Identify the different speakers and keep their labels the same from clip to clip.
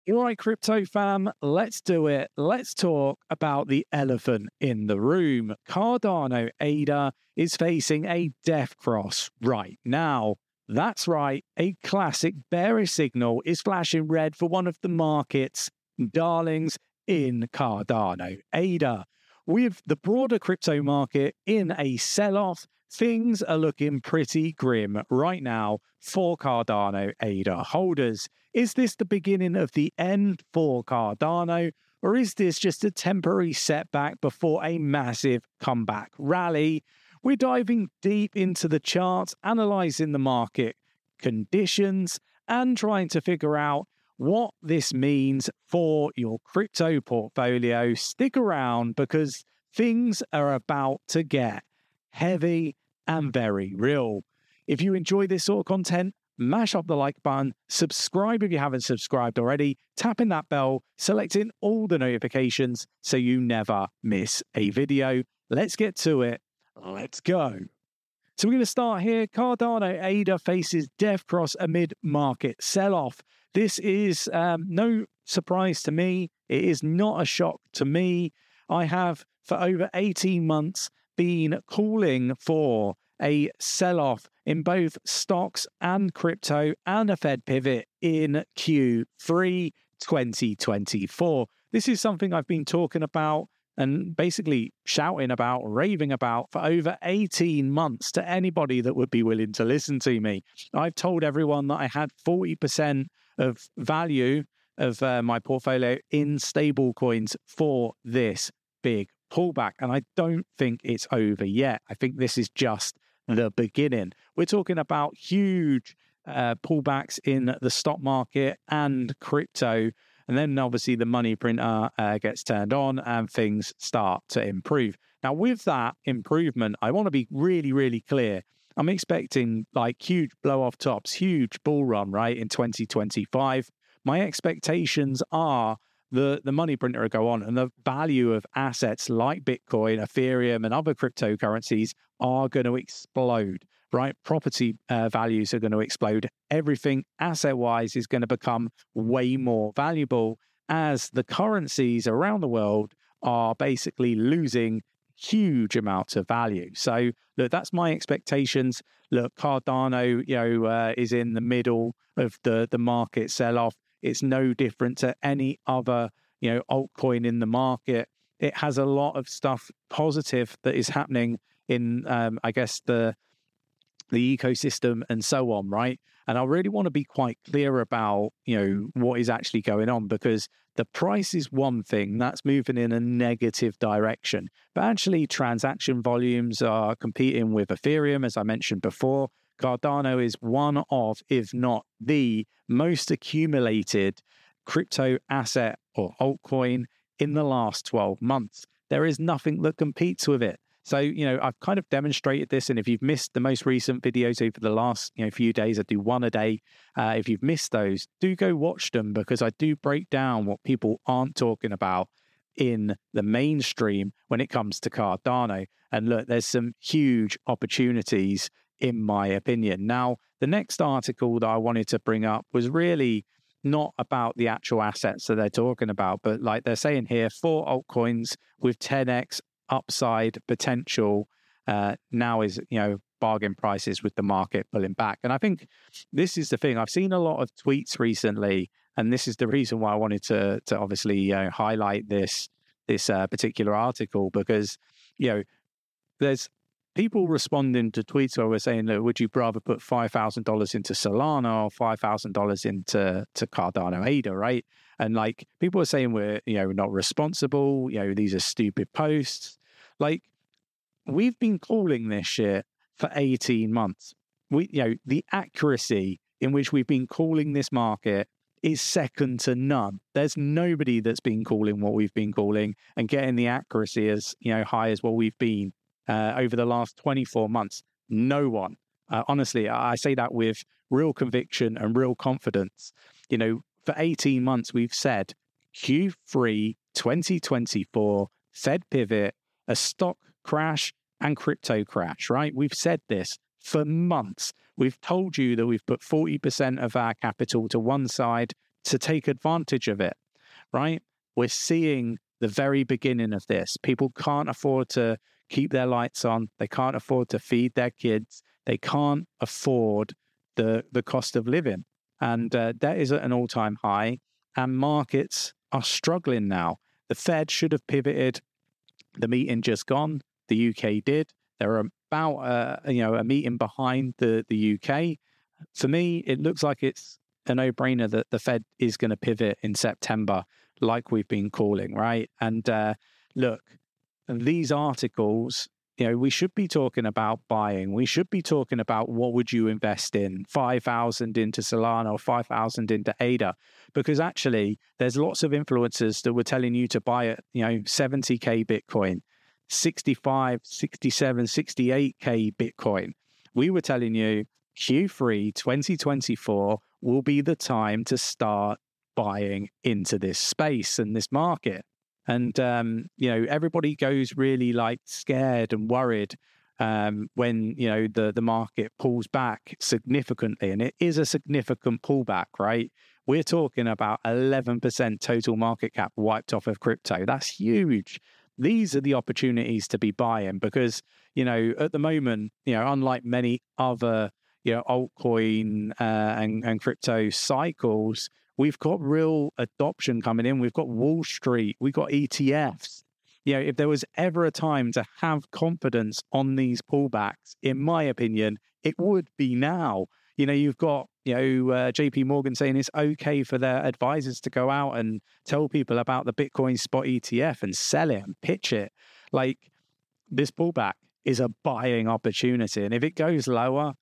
Speaker 1: All right, crypto fam, let's do it. Let's talk about the elephant in the room. Cardano ADA is facing a death cross right now. That's right, a classic bearish signal is flashing red for one of the market's darlings in Cardano ADA. With the broader crypto market in a sell-off, things are looking pretty grim right now for Cardano ADA holders. Is this the beginning of the end for Cardano, or is this just a temporary setback before a massive comeback rally? We're diving deep into the charts, analysing the market conditions, and trying to figure out what this means for your crypto portfolio. Stick around because things are about to get heavy and very real. If you enjoy this sort of content, mash up the like button, subscribe if you haven't subscribed already, tapping that bell, selecting all the notifications so you never miss a video. Let's get to it. Let's go. So we're going to start here. Cardano ADA faces death cross amid market sell-off. This is no surprise to me. It is not a shock to me. I have, for over 18 months, been calling for a sell-off in both stocks and crypto and a Fed pivot in Q3 2024. This is something I've been talking about and basically shouting about, raving about for over 18 months to anybody that would be willing to listen to me. I've told everyone that I had 40% of value of my portfolio in stable coins for this big pullback. And I don't think it's over yet. I think this is just the beginning. We're talking about huge pullbacks in the stock market and crypto. And then obviously the money printer gets turned on and things start to improve. Now, with that improvement, I want to be really, really clear. I'm expecting like huge blow off tops, huge bull run, right, in 2025. My expectations are the money printer will go on and the value of assets like Bitcoin, Ethereum, and other cryptocurrencies are going to explode, right? Property values are going to explode. Everything asset-wise is going to become way more valuable as the currencies around the world are basically losing huge amounts of value. So look, that's my expectations. Look, Cardano, is in the middle of the market sell-off. It's no different to any other, altcoin in the market. It has a lot of stuff positive that is happening in, the ecosystem and so on, right? And I really want to be quite clear about, what is actually going on, because the price is one thing that's moving in a negative direction. But actually, transaction volumes are competing with Ethereum, as I mentioned before. Cardano is one of, if not the most accumulated crypto asset or altcoin in the last 12 months. There is nothing that competes with it. So, I've kind of demonstrated this. And if you've missed the most recent videos over the last few days, I do one a day. If you've missed those, do go watch them, because I do break down what people aren't talking about in the mainstream when it comes to Cardano. And look, there's some huge opportunities in my opinion. Now, the next article that I wanted to bring up was really not about the actual assets that they're talking about, but like they're saying here, 4 altcoins with 10x upside potential now is, bargain prices with the market pulling back. And I think this is the thing. I've seen a lot of tweets recently, and this is the reason why I wanted to obviously highlight this particular article, because, there's people responding to tweets where we're saying, look, would you rather put $5,000 into Solana or $5,000 into Cardano ADA, right? And like people are saying we're, not responsible, these are stupid posts. Like, we've been calling this shit for 18 months. The accuracy in which we've been calling this market is second to none. There's nobody that's been calling what we've been calling and getting the accuracy as, high as what we've been over the last 24 months. No one. Honestly, I say that with real conviction and real confidence. For 18 months, we've said Q3 2024, Fed pivot, a stock crash and crypto crash, right? We've said this for months. We've told you that we've put 40% of our capital to one side to take advantage of it, right? We're seeing the very beginning of this. People can't afford to keep their lights on. They can't afford to feed their kids. They can't afford the cost of living. And debt is at an all-time high, and markets are struggling now. The Fed should have pivoted. The meeting just gone. The UK did. They're about a meeting behind the UK. For me, it looks like it's a no-brainer that the Fed is going to pivot in September, like we've been calling, right? And look, these articles, we should be talking about buying. We should be talking about what would you invest in, 5,000 into Solana or 5,000 into ADA, because actually there's lots of influencers that were telling you to buy at, 70K Bitcoin, 65, 67, 68K Bitcoin. We were telling you Q3 2024 will be the time to start buying into this space and this market. And, everybody goes really scared and worried when, the market pulls back significantly. And it is a significant pullback, right? We're talking about 11% total market cap wiped off of crypto. That's huge. These are the opportunities to be buying because, at the moment, unlike many other, altcoin and crypto cycles, we've got real adoption coming in. We've got Wall Street. We've got ETFs. If there was ever a time to have confidence on these pullbacks, in my opinion, it would be now. You've got, JP Morgan saying it's okay for their advisors to go out and tell people about the Bitcoin spot ETF and sell it and pitch it. This pullback is a buying opportunity. And if it goes lower,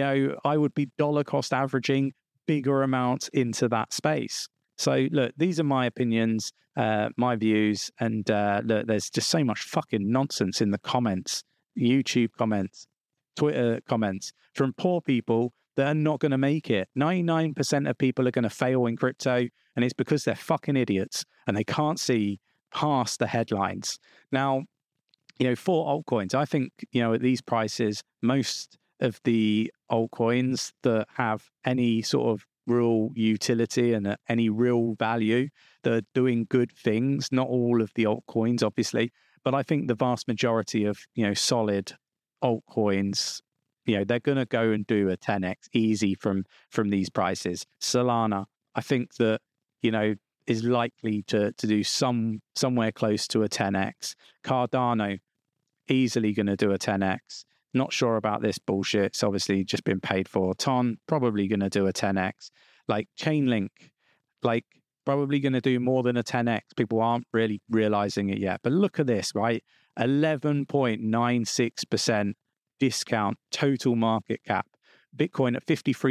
Speaker 1: I would be dollar cost averaging bigger amounts into that space. So look, these are my opinions, my views, and look, there's just so much fucking nonsense in the comments, YouTube comments, Twitter comments from poor people that are not going to make it. 99% of people are going to fail in crypto, and it's because they're fucking idiots and they can't see past the headlines. Now, for altcoins, I think, at these prices, most of the altcoins that have any sort of real utility and any real value, that are doing good things, not all of the altcoins, obviously, but I think the vast majority of, solid altcoins, they're going to go and do a 10x easy from these prices. Solana, I think that, is likely to do somewhere close to a 10x. Cardano, easily going to do a 10x. Not sure about this bullshit. It's obviously just been paid for. Ton, probably going to do a 10x. Chainlink, probably going to do more than a 10x. People aren't really realizing it yet. But look at this, right? 11.96% discount total market cap. Bitcoin at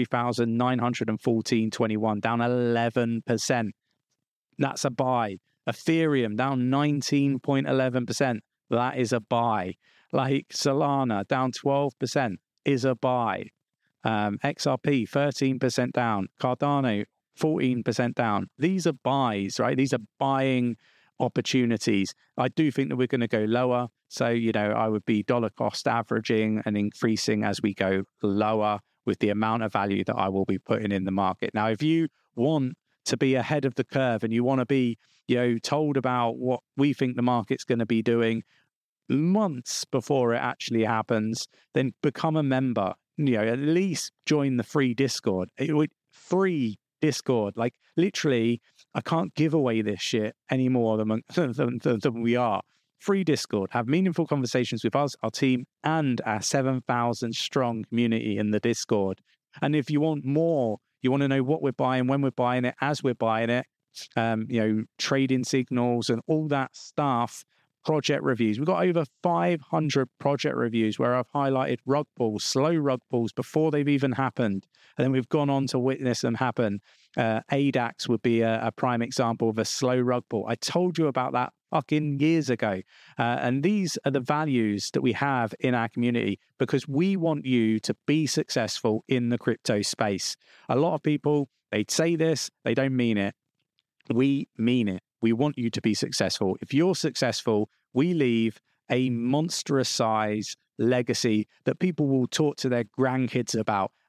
Speaker 1: 53,914.21, down 11%. That's a buy. Ethereum down 19.11%. That is a buy. Solana down 12% is a buy. XRP 13% down. Cardano 14% down. These are buys, right? These are buying opportunities. I do think that we're going to go lower. So, I would be dollar cost averaging and increasing as we go lower with the amount of value that I will be putting in the market. Now, if you want to be ahead of the curve and you want to be, told about what we think the market's going to be doing months before it actually happens, then become a member. At least join the free Discord. Free Discord. Literally, I can't give away this shit any more than we are. Free Discord. Have meaningful conversations with us, our team, and our 7,000 strong community in the Discord. And if you want more, you want to know what we're buying, when we're buying it, as we're buying it, trading signals and all that stuff, project reviews. We've got over 500 project reviews where I've highlighted rug pulls, slow rug pulls before they've even happened. And then we've gone on to witness them happen. ADAX would be a prime example of a slow rug pull. I told you about that fucking years ago. And these are the values that we have in our community because we want you to be successful in the crypto space. A lot of people, they say this, they don't mean it. We mean it. We want you to be successful. If you're successful, we leave a monstrous size legacy that people will talk to their grandkids about.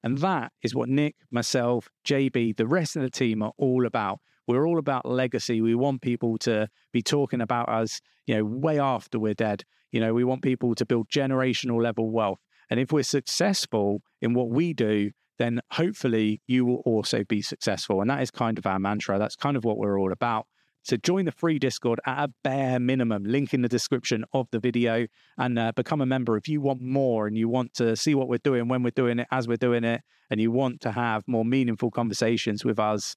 Speaker 1: And that is what Nick, myself, JB, the rest of the team are all about. We're all about legacy. We want people to be talking about us, way after we're dead. We want people to build generational level wealth. And if we're successful in what we do, then hopefully you will also be successful. And that is kind of our mantra. That's kind of what we're all about. So join the free Discord at a bare minimum, link in the description of the video, and become a member if you want more and you want to see what we're doing, when we're doing it, as we're doing it, and you want to have more meaningful conversations with us.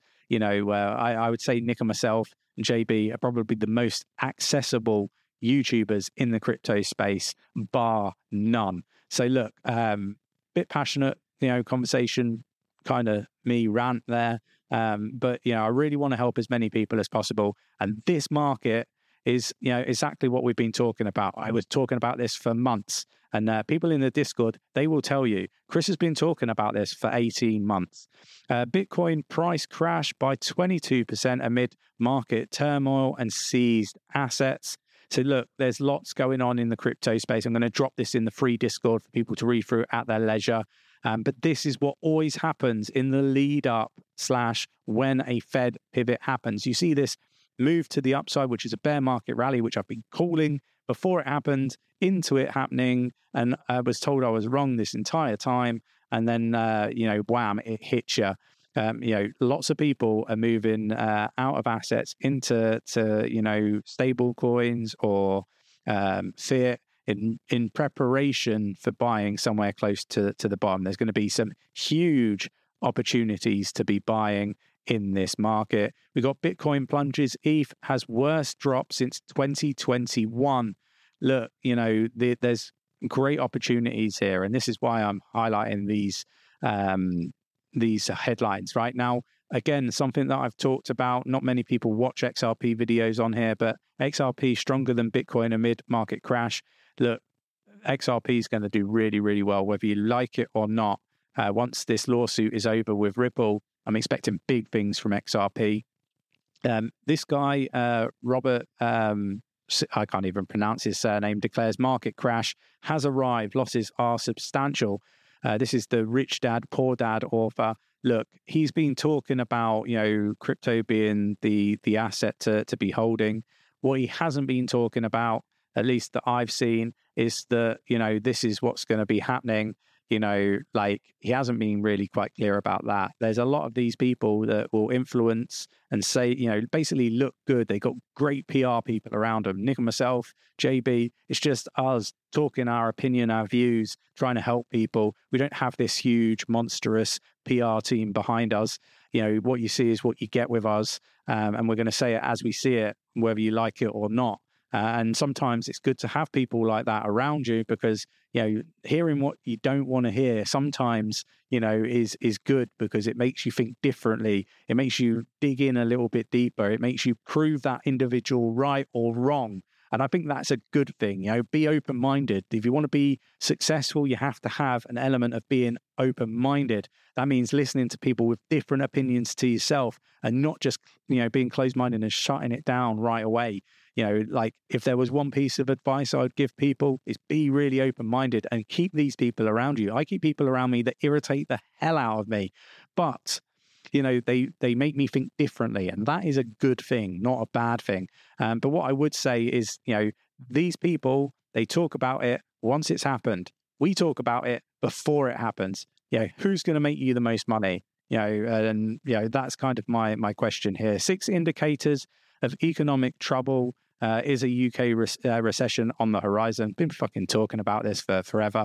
Speaker 1: I would say Nick and myself and JB are probably the most accessible YouTubers in the crypto space, bar none. So look, bit passionate, conversation, kind of me rant there. But I really want to help as many people as possible. And this market is, exactly what we've been talking about. I was talking about this for months, and people in the Discord, they will tell you, Chris has been talking about this for 18 months. Bitcoin price crashed by 22% amid market turmoil and seized assets. So look, there's lots going on in the crypto space. I'm going to drop this in the free Discord for people to read through at their leisure. But this is what always happens in the lead up / when a Fed pivot happens. You see this move to the upside, which is a bear market rally, which I've been calling before it happened, into it happening. And I was told I was wrong this entire time. And then, wham, it hits you. Lots of people are moving out of assets into stable coins or fiat in preparation for buying somewhere close to the bottom. There's going to be some huge opportunities to be buying in this market. We got Bitcoin plunges. ETH has worst drop since 2021. Look, there's great opportunities here, and this is why I'm highlighting these headlines right now. Again, something that I've talked about. Not many people watch XRP videos on here, but XRP stronger than Bitcoin amid market crash. Look, XRP is going to do really, really well, whether you like it or not. Once this lawsuit is over with Ripple, I'm expecting big things from XRP. This guy, Robert, I can't even pronounce his surname, declares market crash has arrived. Losses are substantial. This is the Rich Dad, Poor Dad author. Look, he's been talking about, crypto being the asset to be holding. What he hasn't been talking about, at least that I've seen, is that, this is what's going to be happening. He hasn't been really quite clear about that. There's a lot of these people that will influence and say, basically look good. They got great PR people around them. Nick and myself, JB, it's just us talking our opinion, our views, trying to help people. We don't have this huge, monstrous PR team behind us. What you see is what you get with us. And we're going to say it as we see it, whether you like it or not. And sometimes it's good to have people like that around you because, hearing what you don't want to hear sometimes, is good because it makes you think differently. It makes you dig in a little bit deeper. It makes you prove that individual right or wrong. And I think that's a good thing. Be open-minded. If you want to be successful, you have to have an element of being open-minded. That means listening to people with different opinions to yourself and not just, being closed-minded and shutting it down right away. If there was one piece of advice I would give people is be really open-minded and keep these people around you. I keep people around me that irritate the hell out of me, but they make me think differently, and that is a good thing, not a bad thing. But what I would say is, these people, they talk about it once it's happened. We talk about it before it happens. Who's going to make you the most money? That's kind of my question here. 6 indicators of economic trouble. Is a UK recession on the horizon? Been fucking talking about this for forever.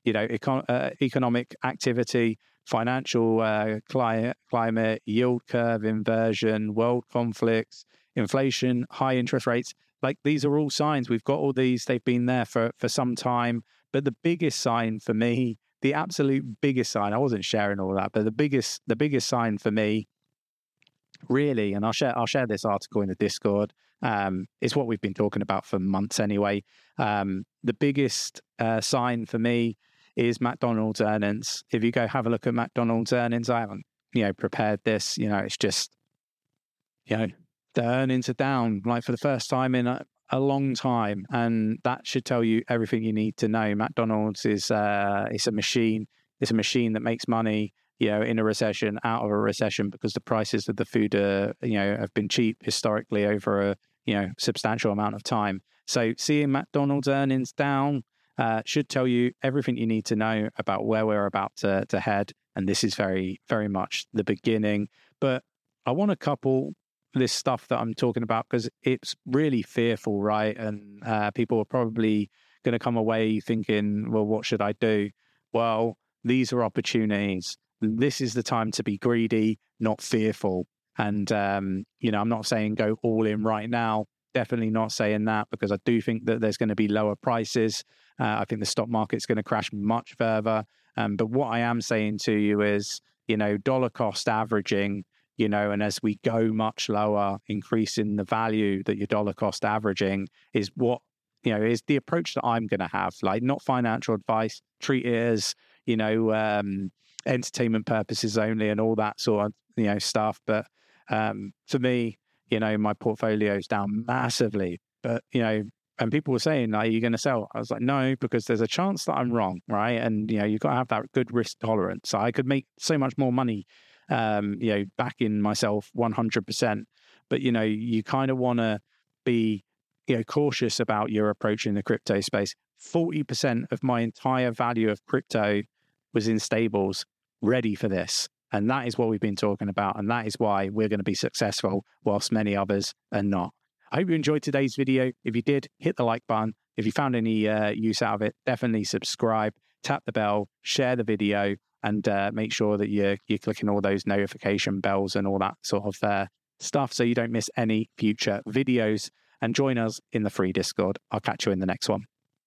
Speaker 1: Economic activity, financial climate, yield curve inversion, world conflicts, inflation, high interest rates. These are all signs. We've got all these. They've been there for some time. But the biggest sign for me, the absolute biggest sign, I wasn't sharing all that, but the biggest sign for me, really, and I'll share this article in the Discord. It's what we've been talking about for months anyway. The biggest sign for me is McDonald's earnings. If you go have a look at McDonald's earnings, I haven't, prepared this. It's just, the earnings are down for the first time in a long time, and that should tell you everything you need to know. McDonald's is it's a machine. it's a machine that makes money, in a recession, out of a recession, because the prices of the food have been cheap historically over a substantial amount of time. So seeing McDonald's earnings down should tell you everything you need to know about where we're about to head. And this is very, very much the beginning. But I want to couple this stuff that I'm talking about because it's really fearful, right? And people are probably going to come away thinking, well, what should I do? Well, these are opportunities. This is the time to be greedy, not fearful. And, I'm not saying go all in right now. Definitely not saying that, because I do think that there's going to be lower prices. I think the stock market's going to crash much further. But what I am saying to you is, dollar cost averaging, and as we go much lower, increasing the value that your dollar cost averaging is what, is the approach that I'm going to have. Like, not financial advice, treat it as, entertainment purposes only and all that sort of, stuff. But for me, my portfolio is down massively, but, and people were saying, are you going to sell? I was like, no, because there's a chance that I'm wrong, right? And, you've got to have that good risk tolerance. So I could make so much more money, backing myself 100%. But, you kind of want to be, cautious about your approach in the crypto space. 40% of my entire value of crypto was in stables ready for this. And that is what we've been talking about. And that is why we're going to be successful whilst many others are not. I hope you enjoyed today's video. If you did, hit the like button. If you found any use out of it, definitely subscribe, tap the bell, share the video, and make sure that you're clicking all those notification bells and all that sort of stuff so you don't miss any future videos. And join us in the free Discord. I'll catch you in the next one.